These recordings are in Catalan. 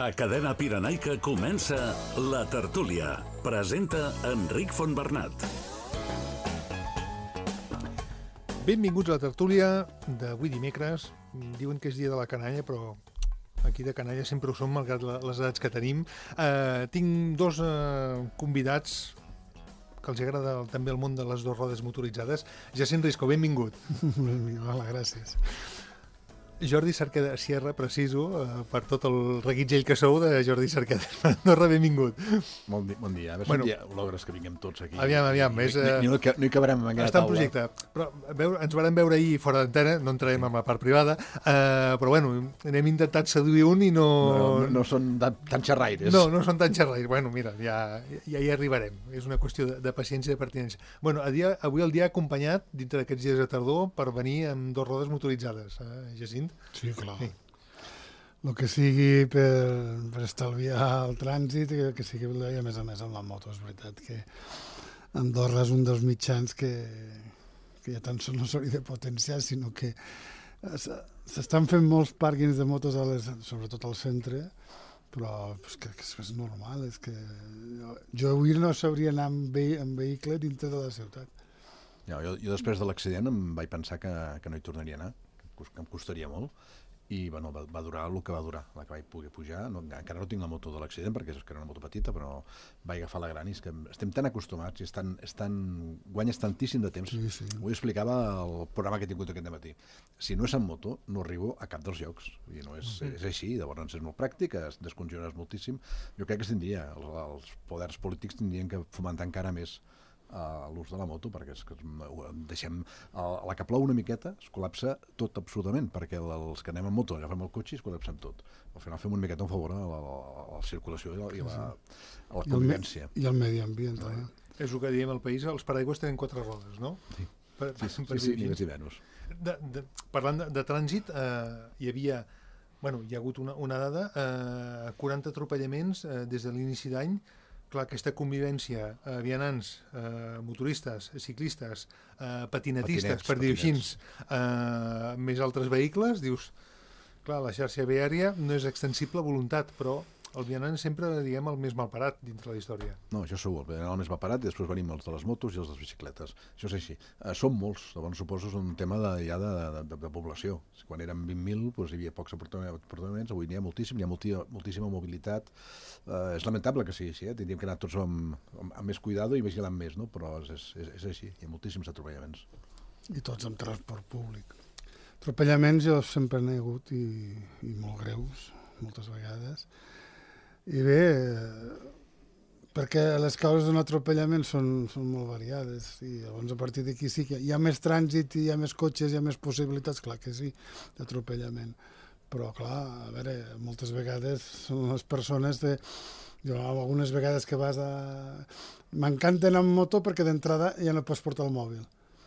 A Cadena Pirenaica comença La Tertúlia. Presenta Enric Fontbernat. Benvinguts a La Tertúlia d'avui dimecres. Diuen que és dia de la canalla, però aquí de canalla sempre ho som, malgrat les edats que tenim. Tinc dos convidats que els agrada també el món de les dues rodes motoritzades. Jacint Risco, benvingut. Hola, gràcies. Jordi Cerqueda Sierra, preciso, per tot el reguitzell que sou de Jordi Cerqueda Andorra, benvingut. Bon dia. A veure si un dia logres que vinguem tots aquí. Aviam. No hi cabrem en aquesta taula. Està en projecte. Però ens vàrem veure ahir fora d'antena, no entrarem en la part privada, però bueno, n'hem intentat seduir un i no... No són tan xerraires. No són tan xerraires. Bueno, mira, ja hi arribarem. És una qüestió de paciència i de pertinença. Bueno, avui el dia acompanyat, dintre d'aquests dies de tardor, per venir amb dues rodes motoritzades. Jacint? Sí, clar. Sí. El que sigui per estalviar el trànsit, que sigui, i a més amb la moto. És veritat que Andorra és un dels mitjans que ja tan sols no s'hauria de potenciar, sinó que s'estan fent molts pàrquings de motos, sobretot al centre, però que és normal. És que jo avui no sabria anar amb vehicle dintre de la ciutat. Jo després de l'accident em vaig pensar que no hi tornaria a anar, que em costaria molt, i bueno, va durar el que va durar, la que vaig poder pujar. Encara no tinc la moto de l'accident, perquè és que era una moto petita, però vaig agafar la gran, i és que estem tan acostumats, guanyes tantíssim de temps. Sí. Ho explicava el programa que he tingut aquest matí. Si no és en moto, no arribo a cap dels llocs, i no és així. Llavors és molt pràctic, es descongestiones moltíssim. Jo crec que els poders polítics tindrien que fomentar encara més l'ús de la moto, perquè deixem la que plou una miqueta es col·lapsa tot absolutament, perquè els que anem en moto agafem el cotxe i es col·lapsem tot. Al final fem una miqueta un favor a la circulació i la convivència. I el medi ambient. És el que diem al país, els paraigües tenen 4 rodes, no? Sí, ni menys. Parlant de trànsit, hi ha hagut una dada, 40 atropellaments des de l'inici d'any. Clar, aquesta convivència, vianants, motoristes, ciclistes, patinetistes, per dir-ho així, més altres vehicles, dius, clar, la xarxa viària no és extensible a voluntat, però el vianant sempre, diguem, el més malparat dintre la història. No, això segur, el més malparat, i després venim els de les motos i els de les bicicletes. Això és així. Som molts, llavors suposo que és un tema de població. Quan érem 20.000 hi havia pocs aportaments, avui n'hi ha moltíssim, hi ha moltíssima mobilitat. És lamentable que sigui així, tindríem que anar tots amb més cuidado i vigilant més, no? Però és així, hi ha moltíssims atropellaments. I tots amb transport públic. Atropellaments jo sempre n'he hagut i molt greus, moltes vegades. I bé, perquè les causes d'un atropellament són molt variades, i llavors a partir d'aquí sí que hi ha més trànsit, hi ha més cotxes, hi ha més possibilitats, clar que sí, d'atropellament. Però clar, a veure, moltes vegades són les persones jo algunes vegades que vas m'encanta anar amb moto perquè d'entrada ja no pots portar el mòbil.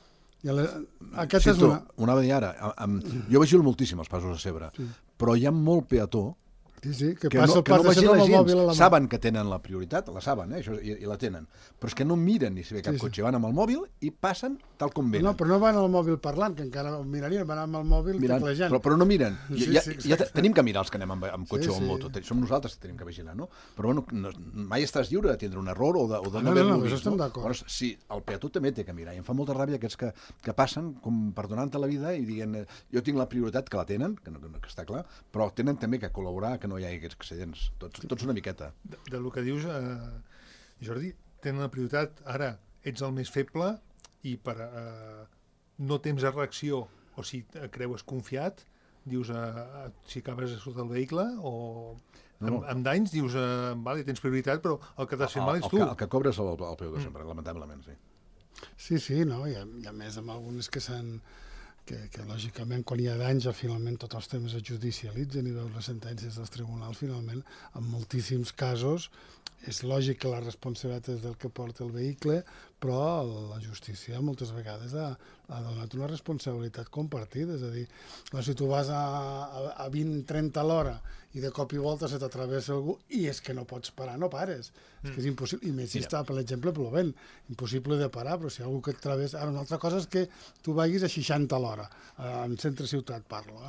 Aquesta és una... Ho anava a dir ara, jo vigilo moltíssim els passos a Cebre, però hi ha molt peató que no vagi la gent, saben que tenen la prioritat, la saben, i la tenen, però és que no miren ni si ve cap cotxe, van amb el mòbil i passen tal com venen. No, però no van al mòbil parlant, que encara mirarien, van amb el mòbil teclejant. Però no miren. Ja tenim que mirar els que anem amb cotxe o amb moto, som nosaltres que tenim que vigilar, no? Però mai estàs lliure de tindre un error o de no haver-lo vist. No, estem d'acord. Sí, el peató també té que mirar, i em fa molta ràbia aquests que passen com perdonant-te la vida i dient jo tinc la prioritat, que la tenen, que està clar, però tenen també que col·laborar que no hi hagi aquests accidents, tots una miqueta. Del que dius, Jordi, tenen la prioritat, ara ets el més feble i per no temps de reacció o si creues confiat, dius, si acabes de sortir del vehicle o amb danys, dius, vale, tens prioritat, però el que t'has fet mal ets tu. El que cobres el peu de sempre, lamentablement, sí. Sí, no, hi ha més amb algunes que s'han... que lògicament quan hi ha danys finalment tots els temes es judicialitzen i veus les sentències dels tribunals, finalment en moltíssims casos és lògic que la responsabilitat és del que porta el vehicle, però la justícia moltes vegades ha donat una responsabilitat compartida, és a dir, si tu vas a 20-30 a l'hora i de cop i volta se t'atravessa algú i és que no pots parar, no pares, és que és impossible, i més si està, per exemple, plovent, impossible de parar, però si hi ha algú que et travessa... Ara, una altra cosa és que tu vagis a 60 a l'hora, en centre ciutat parlo,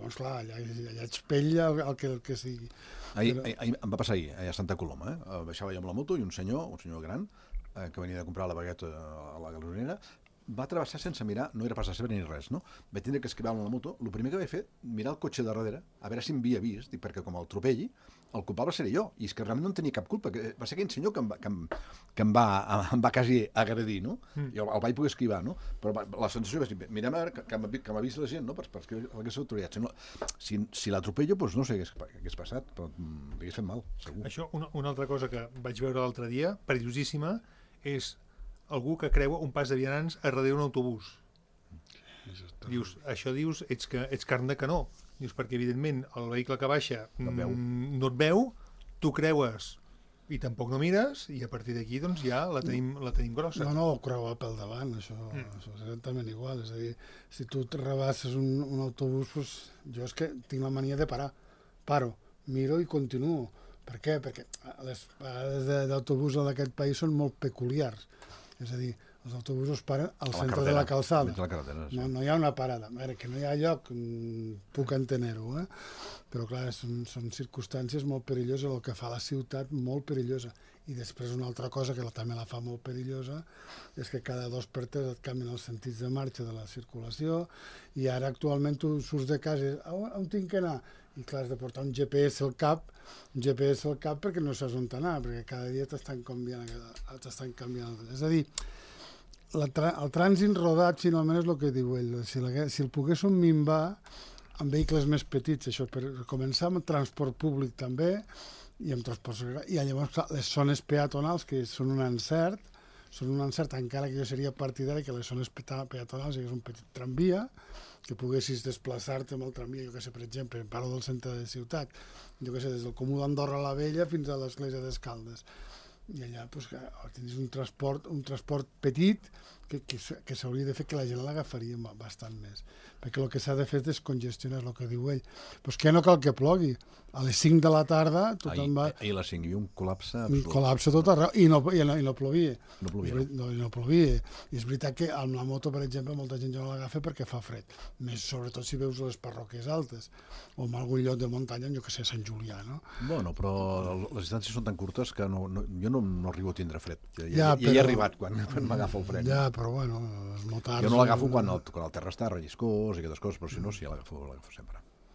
Llavors, clar, allà ets pell el que sigui. Em va passar ahir, a Santa Coloma, baixava jo amb la moto i un senyor gran, que venia de comprar la bagueta a la gasolinera, va travessar sense mirar, no era pas la seva ni res, no? Vaig tindre que esquivar amb la moto. El primer que vaig fer, mirar el cotxe de darrere, a veure si em havia vist, perquè com el atropelli, el culpable seré jo, i és que realment no en tenia cap culpa, que va ser aquell senyor que em va quasi agredir, no? I el vaig poder esquivar, no? Però la sensació va ser, mirem a veure que m'ha vist la gent, no? Perquè l'hagués autoritat. Si l'atropello, doncs no sé què hagués passat, però l'hagués fet mal, segur. Això, una altra cosa que vaig veure l'altre dia, perillosíssima, és algú que creua un pas de vianants a darrere un autobús. Dius, ets carn de canó. Dius, perquè evidentment el vehicle que baixa no et veu, tu creues i tampoc no mires, i a partir d'aquí doncs ja la tenim grossa. No, ho creua pel davant, això és exactament igual. És a dir, si tu rebasses un autobús, doncs, jo és que tinc la mania de parar. Paro, miro i continuo. Per què? Perquè les parades d'autobús d'aquest país són molt peculiars. És a dir, els autobusos paren al centre de la calçada. No hi ha una parada. A veure, que no hi ha lloc, puc entenir-ho, però clar, són circumstàncies molt perilloses, el que fa la ciutat molt perillosa. I després una altra cosa que també la fa molt perillosa és que cada 2 per 3 et canvien els sentits de marxa de la circulació, i ara actualment tu surts de casa i dius, on tinc que anar? I clar, has de portar un GPS al cap perquè no saps on anar, perquè cada dia t'estan canviant. És a dir, el trànsit rodat finalment és el que diu ell. Si el poguéssim minvar amb vehicles més petits, això per començar amb transport públic també, i amb transport, i llavors clar, les zones peatonals, que són un encert, encara que jo seria partidari que les zones peatonals hi hagués un petit tramvia, que poguessis desplaçar-te amb el tramvia, jo que sé, per exemple, parlo del centre de ciutat, jo que sé, des del Comú d'Andorra a la Vella fins a l'església d'Escaldes. I allà tindries un transport petit que s'hauria de fer que la gent l'agafaria bastant més. Perquè el que s'ha de fer és descongestionar, és el que diu ell. Però és que no cal que plogui. A les 5 de la tarda tothom va... Ahir a les 5 hi havia un col·lapse absolut. Un col·lapse tot arreu, i no plovia. No plovia. I és veritat que amb la moto, per exemple, molta gent ja no l'agafa perquè fa fred. Més sobretot si veus les parròquies altes, o en algun lloc de muntanya, jo que sé, Sant Julià, no? Bueno, però les distàncies són tan curtes que jo no arribo a tindre fred. Ja he arribat quan m'agafa el fred. Ja, però bueno, els motards... Jo no l'agafo quan el terra està relliscós i aquestes coses, però si no, sí, l'agafo sempre.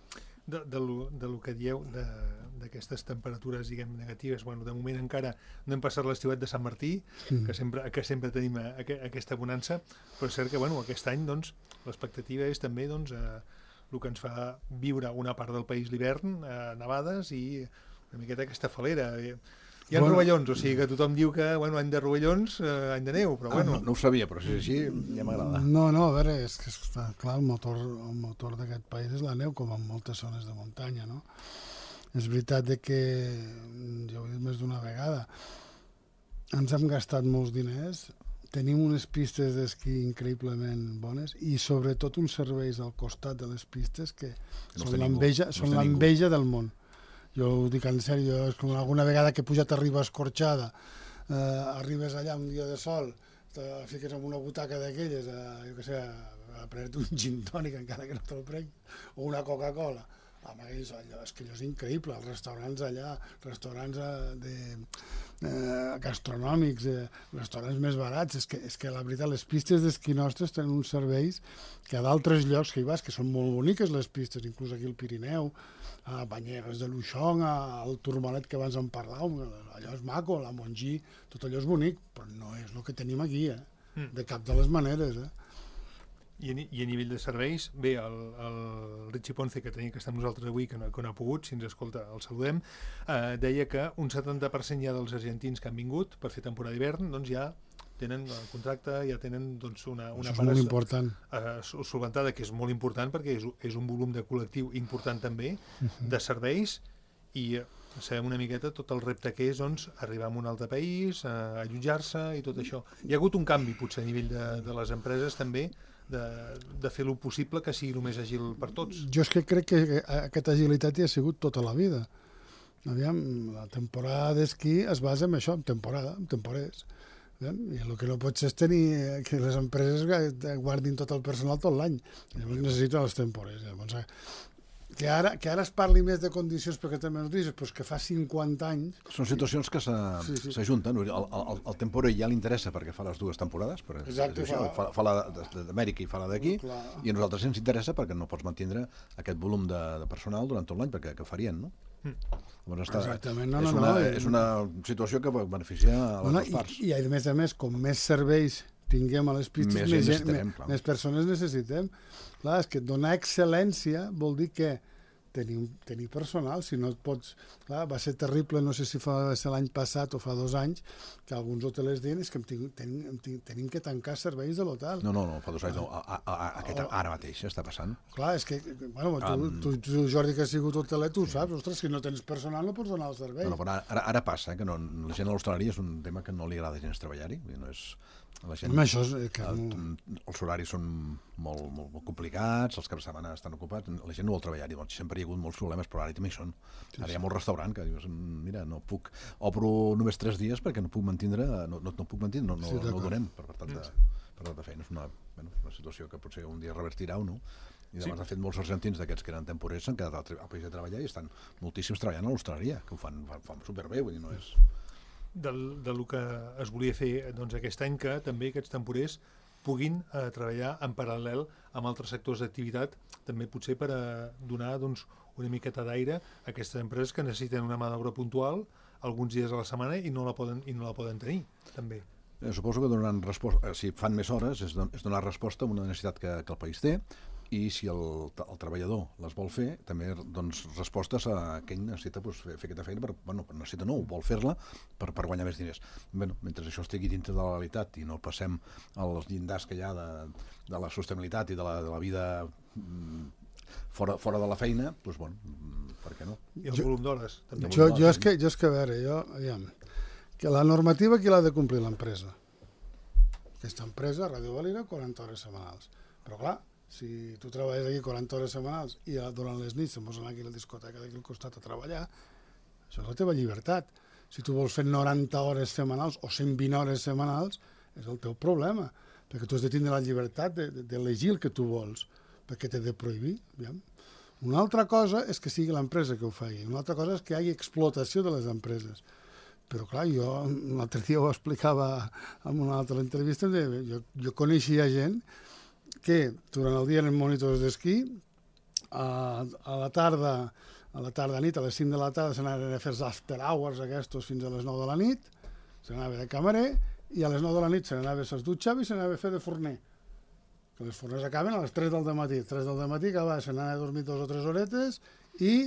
Del que dieu d'aquestes temperatures, diguem, negatives, bueno, de moment encara no hem passat l'estiuet de Sant Martí, que sempre tenim aquesta bonança, però és cert que aquest any doncs, l'expectativa és també el que ens fa viure una part del país l'hivern, nevades i una miqueta aquesta falera. Hi ha rovellons, o sigui que tothom diu que any de rovellons, any de neu, però bueno... No ho sabia, però si és així ja m'agrada. No, a veure, és que clar, el motor d'aquest país és la neu, com en moltes zones de muntanya, no? És veritat que, ja ho he dit més d'una vegada, ens hem gastat molts diners, tenim unes pistes d'esquí increïblement bones i sobretot uns serveis al costat de les pistes que són l'enveja del món. Jo ho dic en sèrio, és com alguna vegada que he pujat a Riba Escorxada, arribes allà un dia de sol, te fiques en una butaca d'aquelles, jo què sé, a prendre un gin tònic encara que no te'l prenc, o una Coca-Cola. És que allò és increïble, els restaurants allà, restaurants gastronòmics, restaurants més barats, és que la veritat, les pistes d'esquí nostres tenen uns serveis que a d'altres llocs que hi vas, que són molt boniques les pistes, inclús aquí al Pirineu, a Banyeres de Luixón, al Turmalet que abans en parlàvem, allò és maco, la Montgí, tot allò és bonic, però no és el que tenim aquí, de cap de les maneres, I a nivell de serveis, bé, el Richie Ponce, que tenia que estar amb nosaltres avui, que no ha pogut, si ens escolta el saludem, deia que un 70% ja dels argentins que han vingut per fer temporada d'hivern, doncs ja tenen el contracte, ja tenen doncs, una part solventada, que és molt important perquè és un volum de col·lectiu important també, de serveis, i sabem una miqueta tot el repte que és doncs, arribar a un altre país, allotjar-se i tot això. Hi ha hagut un canvi, potser, a nivell de les empreses també, de fer el possible que sigui el més àgil per tots. Jo és que crec que aquesta agilitat hi ha sigut tota la vida. Aviam, la temporada d'esquí es basa en això, en temporers. I el que no pot ser és tenir que les empreses guardin tot el personal tot l'any. Llavors necessiten els temporers. Llavors, Que ara es parli més de condicions perquè també ens dius, però que fa 50 anys... Són situacions que s'ajunten. El Tempore ja li interessa perquè fa les dues temporades, exacte, fa la d'Amèrica i fa la d'aquí, i a nosaltres ens interessa perquè no pots mantindre aquest volum de personal durant tot l'any, perquè què farien, no? Exactament, és una situació que beneficia a les dues parts. I a més, com més serveis tinguem a les pistes, més persones necessitem. Clar, és que donar excel·lència vol dir que tenir personal, si no et pots... Clar, va ser terrible, no sé si va ser l'any passat o fa 2 anys, que alguns hotelers deien que tenim que tancar serveis de l'hotel. No, fa 2 anys, ara mateix està passant. Clar, és que, bueno, tu, Jordi, que has sigut hoteler, tu saps, ostres, si no tens personal no pots donar el servei. No, però ara passa, que la gent a l'hostaleria és un tema que no li agrada gens treballar-hi, no és... Els horaris són molt complicats, els caps de setmana estan ocupats, la gent no vol treballar-hi, sempre hi ha hagut molts problemes, però ara també hi són. Ara hi ha molt restaurant que dius, mira, no puc, obro només 3 dies perquè no puc mantindre, no ho donem per tant de feina. És una situació que potser un dia revertirà o no. I de fet molts argentins d'aquests que eren temporers s'han quedat al país de treballar i estan moltíssims treballant a l'hostaleria, que ho fan superbé, vull dir, no és... Del que es volia fer aquest any, que també aquests temporers puguin treballar en paral·lel amb altres sectors d'activitat, també potser per donar una miqueta d'aire a aquestes empreses que necessiten una mà d'obra puntual alguns dies a la setmana i no la poden tenir, també. Suposo que donaran resposta, si fan més hores, és donar resposta a una necessitat que el país té, i si el treballador les vol fer, també respostes a què ell necessita fer aquesta feina, necessita no, vol fer-la per guanyar més diners. Mentre això estigui dintre de la legalitat i no passem als llindars que hi ha de la sostenibilitat i de la vida fora de la feina, doncs per què no? I el volum d'hores. Jo és que, a veure, que la normativa qui l'ha de complir l'empresa? Aquesta empresa, Ràdio Valira, 40 hores setmanals. Però clar, si tu treballes aquí 40 hores setmanals i durant les nits se'n posen aquí a la discoteca d'aquí al costat a treballar, això és la teva llibertat. Si tu vols fer 90 hores setmanals o 120 hores setmanals, és el teu problema, perquè tu has de tindre la llibertat d'elegir el que tu vols, perquè t'he de prohibir. Una altra cosa és que sigui l'empresa que ho faci, una altra cosa és que hi hagi explotació de les empreses. Però clar, jo l'altre dia ho explicava en una altra entrevista, jo coneixia gent que durant el dia eren monitors d'esquí, a la tarda, nit, a les 5 de la tarda, s'anaven a fer els after hours aquests fins a les 9 de la nit, s'anava de camarer, i a les 9 de la nit s'anava a dutxar i s'anava a fer de forner. Que les forners acaben a les 3 del matí. 3 del matí s'anava a dormir 2 o 3 horetes i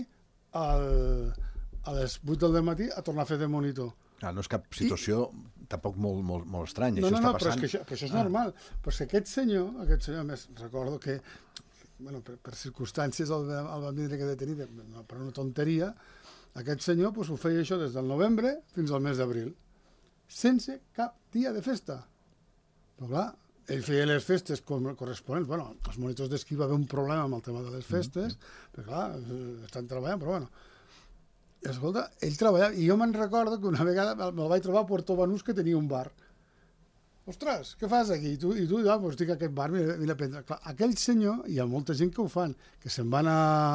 a les 8 del matí a tornar a fer de monitor. No és cap situació tampoc molt estranya. No, però això és normal. Però és que aquest senyor, a més, recordo que per circumstàncies el van vindre que detenir per una tonteria, aquest senyor ho feia això des del novembre fins al mes d'abril, sense cap dia de festa. Però clar, ell feia les festes corresponents. Els monitors d'esquí va haver un problema amb el tema de les festes, perquè clar, estan treballant, però escolta, ell treballava, i jo me'n recordo que una vegada me'l vaig trobar a Puerto Banús, que tenia un bar. Ostres, què fas aquí? I tu estic a aquest bar, vine a prendre. Clar, aquell senyor, hi ha molta gent que ho fan, que se'n van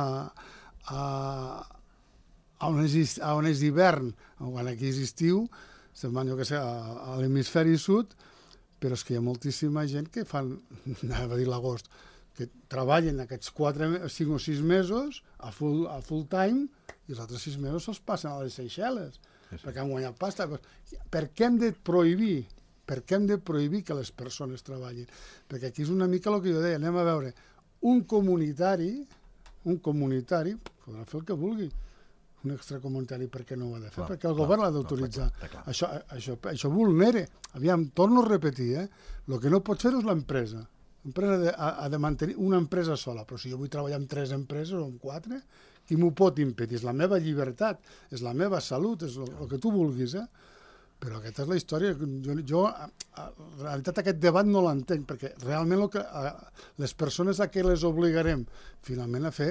a on és hivern, quan aquí és estiu, se'n van, jo què sé, a l'hemisferi sud, però és que hi ha moltíssima gent que fan, anava a dir l'agost, que treballen aquests 5 o 6 mesos a full time i els altres 6 mesos se'ls passen a les Seychelles, perquè han guanyat pasta. Per què hem de prohibir? Per què hem de prohibir que les persones treballin? Perquè aquí és una mica el que jo deia, anem a veure, un comunitari podrà fer el que vulgui. Un extracomunitari, per què no ho ha de fer? Perquè el govern l'ha d'autoritzar. Això vulnera. Aviam, torno a repetir, el que no pot fer és l'empresa. L'empresa ha de mantenir una empresa sola, però si jo vull treballar amb 3 empreses o amb 4, qui m'ho pot impedir? És la meva llibertat, és la meva salut, és el que tu vulguis, Però aquesta és la història. Jo en realitat, aquest debat no l'entenc, perquè realment les persones a què les obligarem finalment a fer,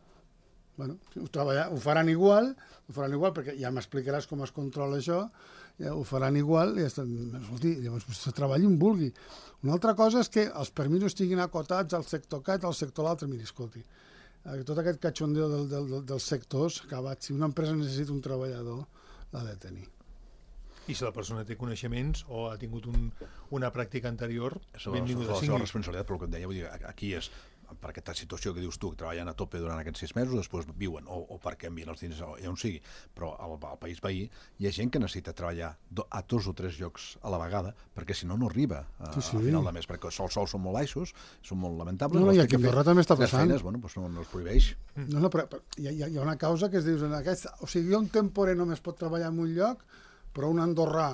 ho faran igual, perquè ja m'explicaràs com es controla això, ho faran igual, i llavors treballi on vulgui. Una altra cosa és que els permisos estiguin acotats al sector aquest, al sector l'altre. Miri, escolti, tot aquest catxondeo dels sectors acabat. Si una empresa necessita un treballador, l'ha de tenir. I si la persona té coneixements o ha tingut una pràctica anterior, benvinguda la sigui. seva responsabilitat, però el que et deia, vull dir, aquí és per aquesta situació que dius tu, que treballen a tope durant aquests 6 mesos, després viuen, o perquè envien els diners allà on sigui, però al país veí hi ha gent que necessita treballar a 2 o 3 llocs a la vegada, perquè si no, no arriba a final de mes, perquè els sous són molt baixos, són molt lamentables. No, i aquí a Andorra també està passant. Feines, bueno, doncs no es prohibeix. No, però hi ha una causa que es diu, o sigui, un temporer només pot treballar en un lloc, però un andorrà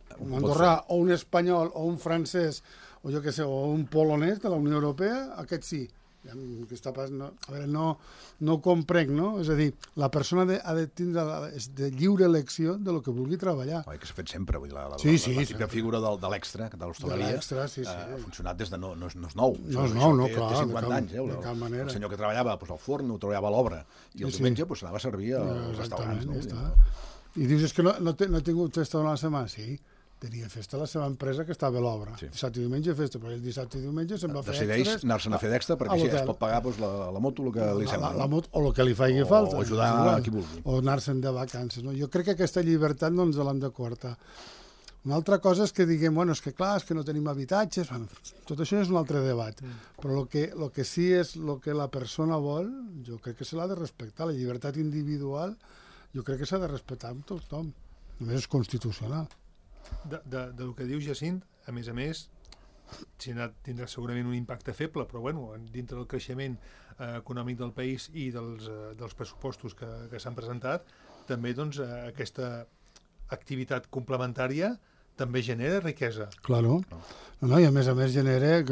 o un espanyol o un francès o jo què sé, o un polonès de la Unió Europea, aquest sí. Que està pas, no, a veure, no ho comprenc, no? És a dir, la persona ha de tindre de lliure elecció de lo que vulgui treballar. Que s'ha fet sempre, vull dir, la típica figura de l'extra, de l'hostaleria, ha funcionat des de... No és nou. No és nou, no, clar. Té 50 anys, de cap manera. El senyor que treballava al forn, ho treballava a l'obra, i el diumenge s'anava a servir als restaurants. I dius, és que no he tingut festa durant la setmana? Sí, tenia festa a la seva empresa que estava a l'obra. Dissabte i diumenge festa, però el dissabte i diumenge se'n va fer extres. Decideix anar-se'n a fer d'extra perquè així es pot pagar la moto el que li sembla. La moto o el que li faci falta. O ajudar a qui vulgui. O anar-se'n de vacances. Jo crec que aquesta llibertat no ens l'hem de coartar. Una altra cosa és que diguem, bueno, és que clar, és que no tenim habitatges, tot això és un altre debat, però el que sí és el que la persona vol, jo crec que se l'ha de respectar, la llibertat individual, jo crec que s'ha de respectar amb tothom, només és constitucional. Del que diu Jacint, a més, tindrà segurament un impacte feble, però bueno, dintre del creixement econòmic del país i dels pressupostos que s'han presentat, també doncs, aquesta activitat complementària també genera riquesa. Claro. No, i a més genera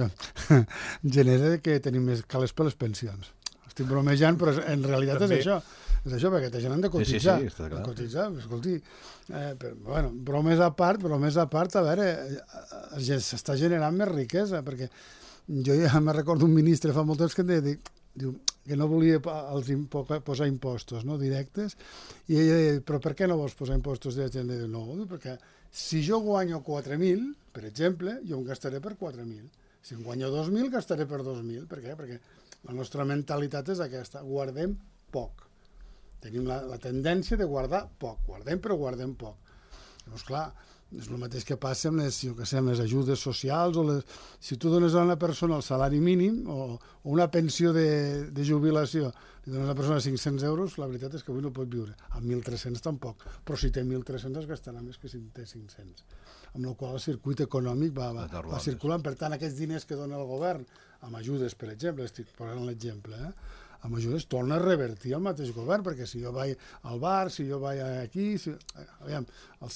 que tenim més calés per les pensions. Estic bromejant, però en realitat també és això. És això, perquè la gent han de cotitzar. Sí, està clar. Cotitzar, escolti. Bueno, bromes a part, a veure, s'està generant més riquesa, perquè jo ja me recordo un ministre fa molt temps que em diu que no volia posar impostos directes, i ella deia, però per què no vols posar impostos directes? I ella deia, no, perquè si jo guanyo 4.000, per exemple, jo em gastaré per 4.000. Si em guanyo 2.000, gastaré per 2.000. Per què? Perquè la nostra mentalitat és aquesta, guardem poc. Tenim la tendència de guardar poc. Guardem, però guardem poc. Llavors, clar, és el mateix que passa amb les ajudes socials, si tu dones a una persona el salari mínim o una pensió de jubilació, li dones a una persona 500 euros, la veritat és que avui no pot viure. Amb 1.300 tampoc, però si té 1.300 es gastarà més que si té 500. Amb la qual el circuit econòmic va circulant. Per tant, aquests diners que dona el govern, amb ajudes, per exemple, estic posant l'exemple, amb ajudes torna a revertir el mateix govern, perquè si jo vaig al bar, si jo vaig aquí, aviam, el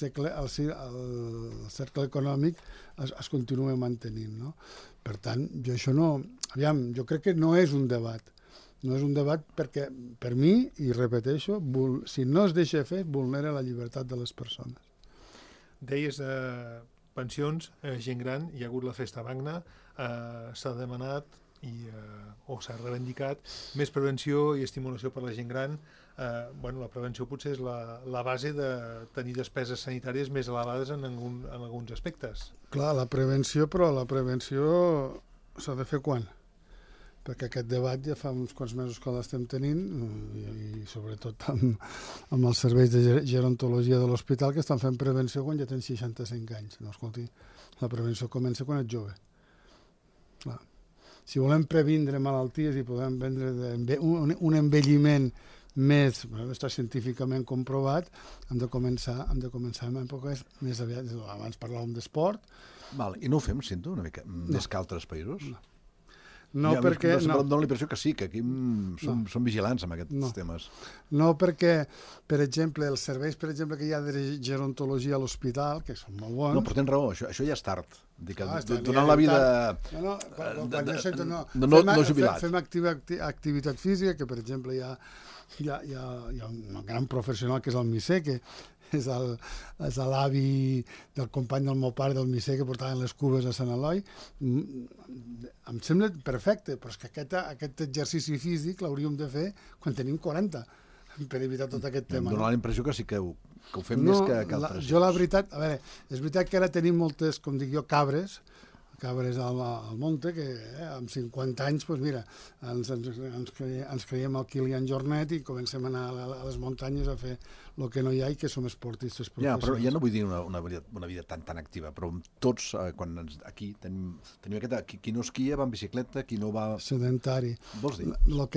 cercle econòmic es continua mantenint, no? Per tant, jo això no... Aviam, jo crec que no és un debat. No és un debat perquè, per mi, i repeteixo, si no es deixa fer, vulnera la llibertat de les persones. Deies pensions, gent gran, hi ha hagut la festa magna, s'ha demanat o s'ha reivindicat més prevenció i estimulació per la gent gran. La prevenció potser és la base de tenir despeses sanitàries més elevades en alguns aspectes. Clar, però la prevenció s'ha de fer quan? Perquè aquest debat ja fa uns quants mesos que l'estem tenint i sobretot amb els serveis de gerontologia de l'hospital que estan fent prevenció quan ja tens 65 anys. No, escolti, la prevenció comença quan ets jove. Clar. Si volem previndre malalties i podem vendre un envelliment més, està científicament comprovat, hem de començar en èpoques més aviat. Abans parlàvem d'esport. I no ho fem, sento, una mica més que altres països? No, perquè... Em dóna la impressió que sí, que aquí som vigilants amb aquests temes. No, perquè, per exemple, els serveis que hi ha de gerontologia a l'hospital, que són molt bons... No, però tens raó, això ja és tard. Donant la vida... No jubilat. Fem activitat física, que per exemple hi ha un gran professional que és el Misser, que és l'avi del company del meu pare del Misser que portaven les cubes a Sant Eloi. Em sembla perfecte, però és que aquest exercici físic l'hauríem de fer quan tenim 40, per evitar tot aquest tema. Em dóna la impressió que sí que ho fem més que altres. Jo la veritat, a veure, és veritat que ara tenim moltes, com dic jo, cabres, cabres al monte, que amb 50 anys, doncs mira, ens creiem el Kilian Jornet i comencem a anar a les muntanyes a fer el que no hi ha i que som esportistes professionals. Però ja no vull dir una vida tan activa, però tots, quan aquí tenim qui no esquia va en bicicleta, qui no va... Sedentari. Vols dir? Jo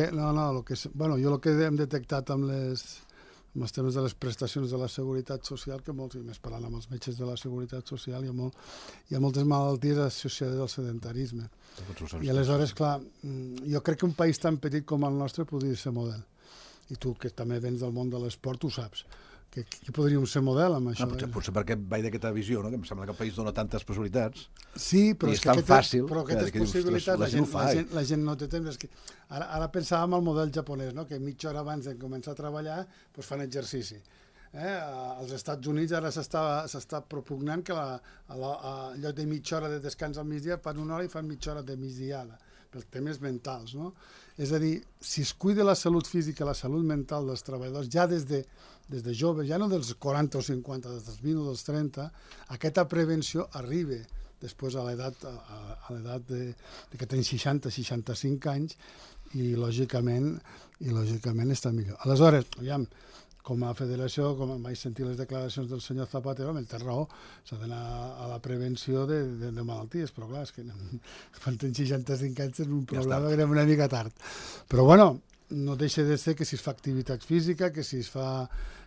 el que hem detectat amb els temes de les prestacions de la Seguretat Social, que molts, i més parlant amb els metges de la Seguretat Social, hi ha moltes malalties associades al sedentarisme. I aleshores, clar, jo crec que un país tan petit com el nostre podria ser model. I tu, que també vens del món de l'esport, ho saps. Que podríem ser model amb això. Potser perquè vaig d'aquesta visió, no? Que em sembla que el país dona tantes possibilitats. Sí, però és tan fàcil però aquestes possibilitats la gent no té temps. Ara pensàvem al model japonès, no? Que mitja hora abans de començar a treballar fan exercici. Als Estats Units ara s'està propugnant que en lloc de mitja hora de descans al migdia fan una hora i fan mitja hora de migdiada, per temes mentals, no? És a dir, si es cuida la salut física, la salut mental dels treballadors, ja des de joves, ja no dels 40 o 50, des dels 20 o dels 30, aquesta prevenció arriba després a l'edat que tens 60-65 anys i lògicament està millor. Aleshores, aviam, com a federació, com vaig sentir les declaracions del senyor Zapatero, ell té raó, s'ha d'anar a la prevenció de malalties, però clar, és que quan tens 65 anys és un problema que anem una mica tard. Però bueno, no deixa de ser que si es fa activitat física, que si es fa,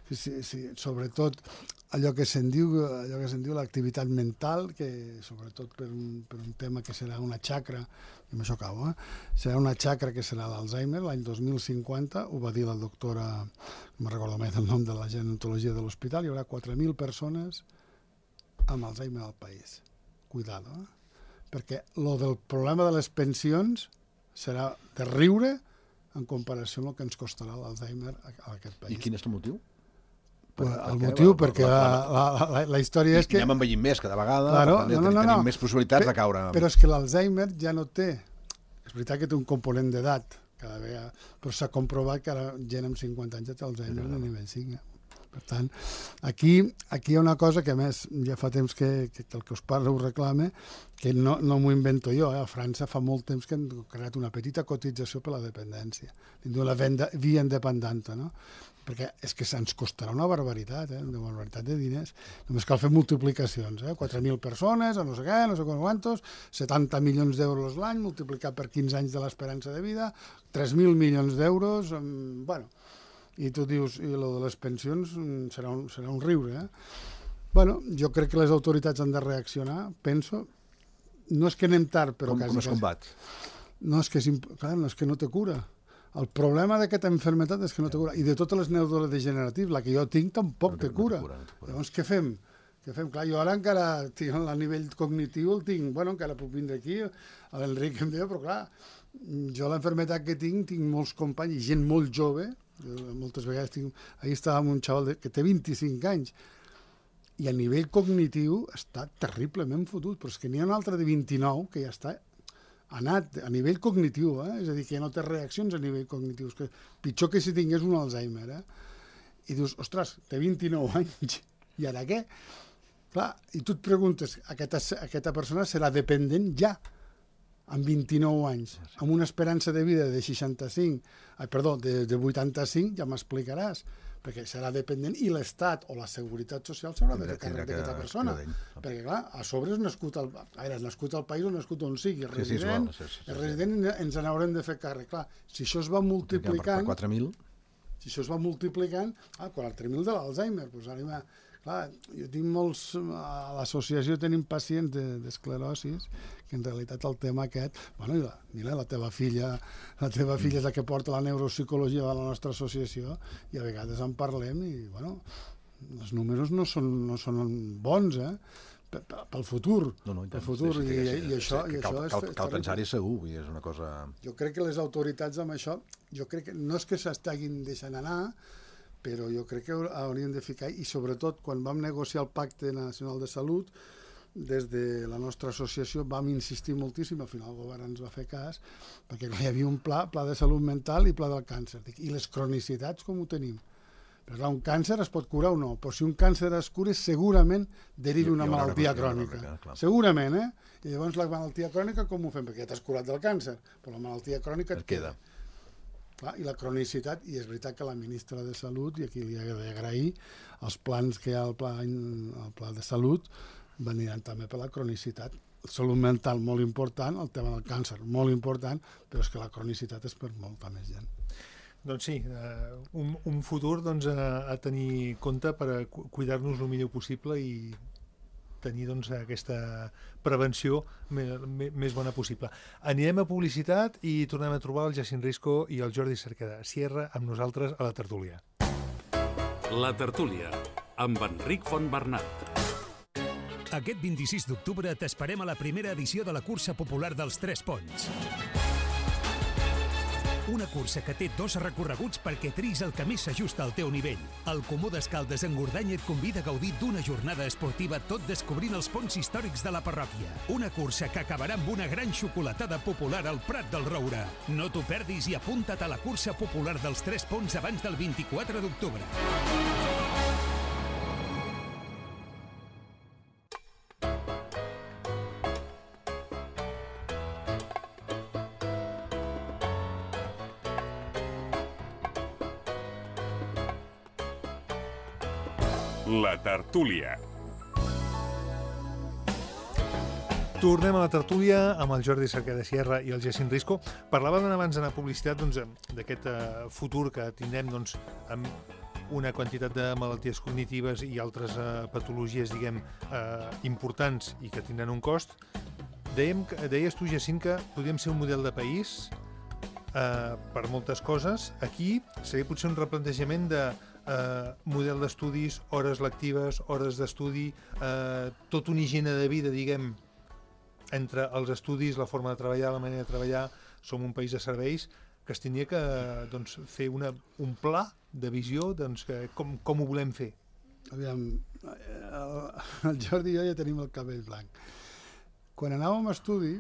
sobretot allò que se'n diu l'activitat mental, que sobretot per un tema que serà una xacra, i amb això acabo, serà una xacra que serà l'Alzheimer, l'any 2050, ho va dir la doctora, no me'n recordo mai del nom de la gerontologia de l'hospital, hi haurà 4.000 persones amb Alzheimer al país. Cuidado, perquè el del problema de les pensions serà de riure en comparació amb el que ens costarà l'Alzheimer a aquest país. I quin és el motiu? El motiu, perquè la història és que... Anem envellint més cada vegada, tenim més possibilitats de caure. Però és que l'Alzheimer ja no té... És veritat que té un component d'edat, cada vegada, però s'ha comprovat que ara gent amb 50 anys té Alzheimer de nivell 5. Per tant, aquí hi ha una cosa que, a més, ja fa temps que el que us parla ho reclama, que no m'ho invento jo. A França fa molt temps que han creat una petita cotització per la dependència, de la via independenta, no? Perquè és que ens costarà una barbaritat, una barbaritat de diners. Només cal fer multiplicacions, 4.000 persones, no sé què, no sé quantos, 70 milions d'euros l'any, multiplicat per 15 anys de l'esperança de vida, 3.000 milions d'euros, bueno... I tu dius, i el de les pensions serà un riure. Bueno, jo crec que les autoritats han de reaccionar, penso. No és que anem tard, però quasi... Com es combat? No, és que no té cura. El problema d'aquesta malaltia és que no té cura. I de totes les neurodegeneratives, la que jo tinc tampoc té cura. Llavors, què fem? Clar, jo ara encara a nivell cognitiu el tinc, bueno, encara puc vindre aquí, l'Enric em deia, però clar, jo la malaltia que tinc molts companys, gent molt jove, moltes vegades ahir estava amb un xaval que té 25 anys i a nivell cognitiu està terriblement fotut, però és que n'hi ha un altre de 29 que ja està anat a nivell cognitiu, és a dir, que ja no té reaccions a nivell cognitiu, que pitjor que si tingués un Alzheimer, i dius, ostres, té 29 anys, i ara què? Clar, i tu et preguntes, aquesta persona serà dependent ja, amb 29 anys, amb una esperança de vida de 85, ja m'explicaràs, perquè serà dependent i l'Estat o la Seguretat Social s'haurà de fer càrrec d'aquesta persona. Perquè, clar, a sobre és nascut al país o nascut on sigui, és resident i ens n'haurem de fer càrrec. Clar, si això es va multiplicant... 4.000? Si això es va multiplicant, 4.000 de l'Alzheimer, doncs ara... Clar, jo tinc molts... A l'associació tenim pacients d'esclerosis que en realitat el tema aquest... Bueno, mira, la teva filla és la que porta la neuropsicologia de la nostra associació i a vegades en parlem i, bueno, els números no són bons, pel futur. Pel futur. I això és... Cal pensar-hi segur, i és una cosa... Jo crec que les autoritats amb això... Jo crec que no és que s'estiguin deixant anar, però jo crec que hauríem de ficar, i sobretot quan vam negociar el Pacte Nacional de Salut, des de la nostra associació vam insistir moltíssim, al final el govern ens va fer cas, perquè hi havia un pla de salut mental i pla del càncer, i les cronicitats com ho tenim, Però clar, un càncer es pot curar o no, però si un càncer es cura segurament deriva una malaltia crònica. Segurament, I llavors la malaltia crònica com ho fem? Perquè ja t'has curat del càncer, però la malaltia crònica et queda. Clar, i la cronicitat, i és veritat que la ministra de Salut, i aquí li he d'agrair, els plans que hi ha al pla de salut veniran també per la cronicitat. Salut mental molt important, el tema del càncer molt important, però és que la cronicitat és per molta més gent. Doncs sí, un futur a tenir compte per cuidar-nos el millor possible i tenir aquesta prevenció més bona possible. Anirem a publicitat i tornem a trobar el Jacint Risco i el Jordi Cerqueda Sierra amb nosaltres a la tertúlia. La tertúlia, amb Enric Fontbernat. Aquest 26 d'octubre t'esperem a la primera edició de la cursa popular dels Tres Ponts. Una cursa que té 2 recorreguts perquè triïs el que més s'ajusta al teu nivell. El Comú d'Escaldes en Gordany et convida a gaudir d'una jornada esportiva tot descobrint els ponts històrics de la parròquia. Una cursa que acabarà amb una gran xocolatada popular al Prat del Roure. No t'ho perdis i apunta't a la cursa popular dels Tres Ponts abans del 24 d'octubre. La tertúlia. Tornem a la tertúlia amb el Jordi Cerqueda Sierra i el Jacint Risco. Parlàvem abans d'anar a publicitat d'aquest futur que tindrem amb una quantitat de malalties cognitives i altres patologies, importants i que tindran un cost. Deies tu, Jacint, que podríem ser un model de país per moltes coses. Aquí seria potser un replantejament de model d'estudis, hores lectives, hores d'estudi, tot una higiene de vida, entre els estudis, la forma de treballar, la manera de treballar. Som un país de serveis que es tindria que fer un pla de visió, com ho volem fer. Aviam, el Jordi i jo ja tenim el cabell blanc. Quan anàvem a estudi,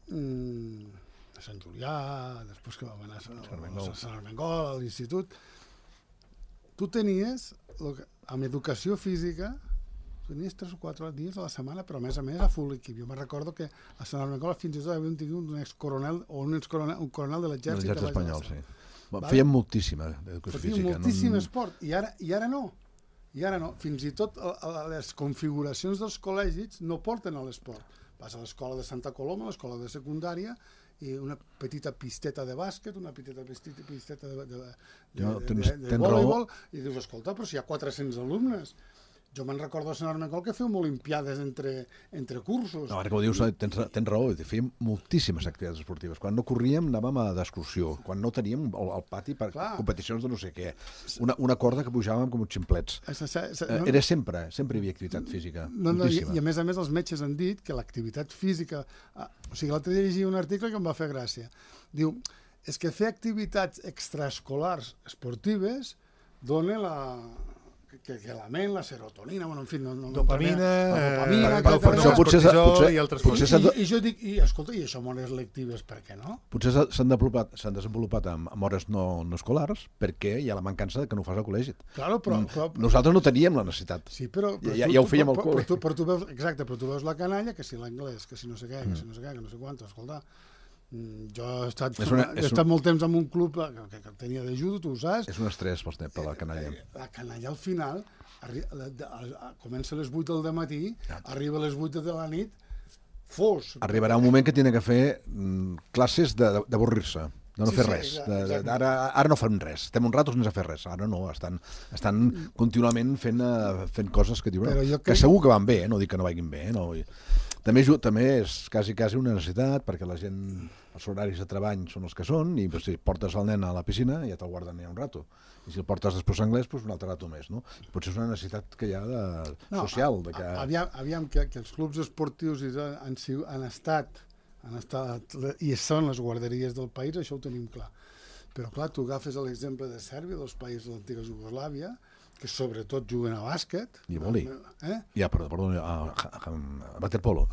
a Sant Julià, després que vam anar a Sant Armengol, a l'institut, tu tenies, amb educació física, tenies 3 o 4 dies a la setmana, però a més a full equip. Jo me recordo que a Sant Armengol fins i tot havíem tingut un excoronel o un coronel de l'exèrcit espanyol, sí. Feien moltíssima educació física. Feien moltíssim esport, i ara no. Fins i tot les configuracions dels col·legis no porten a l'esport. Vas a l'escola de Santa Coloma, a l'escola de secundària, i una petita pisteta de bàsquet, una petita pisteta de voleibol, i dius, escolta, però si hi ha 400 alumnes. Jo me'n recordo a Sant Armengol que fèiem olimpiades entre cursos. No, ara que ho dius, tens raó, fèiem moltíssimes activitats esportives. Quan no corríem anàvem d'excursió, quan no teníem al pati per competicions de no sé què. Una corda que pujàvem com uns ximplets. Era sempre hi havia activitat física. I a més els metges han dit que l'activitat física... O sigui, l'altre dia llegia un article que em va fer gràcia. Diu, és que fer activitats extraescolars esportives dona que la ment, la serotonina, en fi... Dopamina, cortisol i altres coses. I jo dic, escolta, i això amb hores lectives, per què no? Potser s'han desenvolupat amb hores no escolars perquè hi ha la mancança que no ho fas al col·legi. Claro, però nosaltres no teníem la necessitat. Sí, però ja ho fèiem al col·legi. Exacte, però tu veus la canalla, que si l'anglès, que si no sé què, que no sé quant, escolta... Jo he estat molt temps en un club que tenia de judo, tu ho saps. És un estrès per la canalla. La canalla al final comença a les 8 del matí, arriba a les 8 de la nit, fos. Arribarà un moment que tindrà que fer classes d'avorrir-se, de no fer res. Ara no fan res, estem un rato sense fer res. Ara no, estan contínuament fent coses que diuen que segur que van bé, no dic que no vagin bé, no. També és quasi una necessitat, perquè la gent, els horaris de treball són els que són, i si portes el nen a la piscina ja te'l guarden ja un rato. I si el portes després a anglès, un altre rato més, no? Potser és una necessitat que hi ha social. Aviam que els clubs esportius han estat i són les guarderies del país, això ho tenim clar. Però clar, tu agafes l'exemple de Sèrbia, dels països de l'antiga Jugoslàvia, que sobretot juguen a bàsquet. I a vòlei. Perdó, a waterpolo.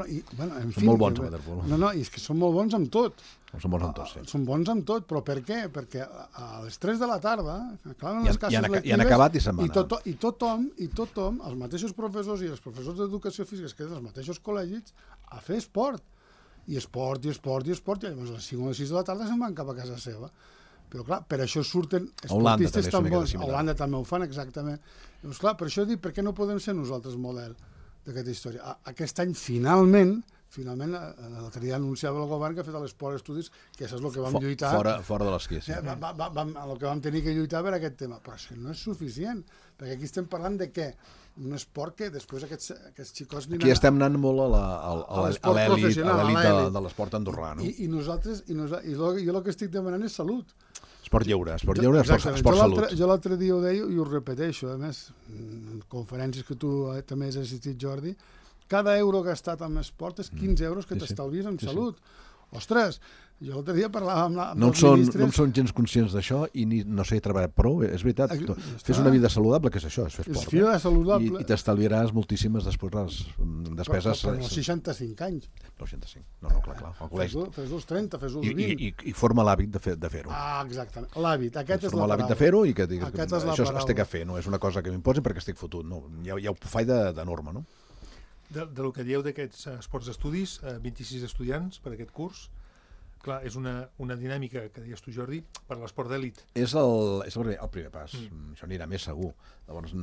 En Són molt bons a waterpolo. No, és que són molt bons amb tot. Són bons amb tot, sí. Són bons amb tot, però per què? Perquè a les 3 de la tarda acaben les classes lectives i han acabat i se'n van anar. I tothom, els mateixos professors i els professors d'educació física que dels mateixos col·legis, a fer esport. I esport, i llavors a les 5 o les 6 de la tarda se'n van cap a casa seva. Però clar, per això surten esportistes tan bons. A Holanda també ho fan, exactament. Llavors clar, per això dic, per què no podem ser nosaltres model d'aquesta història? Aquest any, finalment, l'altre dia anunciava el govern que ha fet l'esport estudis, que això és el que vam lluitar. Fora de l'esquí, sí. El que vam tenir que lluitar per aquest tema. Però això no és suficient, perquè aquí estem parlant de què? Un esport que després aquests xicots... Aquí estem anant molt a l'elit de l'esport andorrà, no? I nosaltres, jo el que estic demanant és salut. Esport lleure, esport salut. Jo l'altre dia ho deia i ho repeteixo, a més, en conferències que tu també has assistit, Jordi, cada euro gastat en esport és 15 euros que t'estalvies en salut. Ostres, jo l'altre dia parlava amb els ministres... No en són gens conscients d'això i no sé treballar prou, és veritat. Fes una vida saludable, que és això, és fer esport. És vida saludable. I t'estalviaràs moltíssimes després les despeses... Però no 65 anys. No 65, no, clar. Fes-los 30, fes-los 20. I forma l'hàbit de fer-ho. Exactament, l'hàbit, aquest és la paraula. Forma l'hàbit de fer-ho i que digues, això es té que fer, no és una cosa que m'imposin perquè estic fotut, no, ja ho faig de norma, no? Del que dieu d'aquests esports d'estudis, 26 estudiants per aquest curs, clar, és una dinàmica que deies tu, Jordi, per l'esport d'èlit. És el primer pas, això anirà més segur. Llavors,